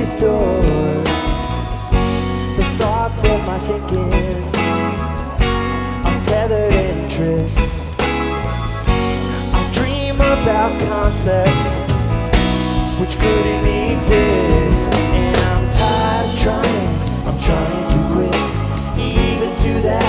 store the thoughts of my thinking are tethered interests. I dream about concepts which couldn't exist, and I'm tired of trying. I'm trying to quit, even to that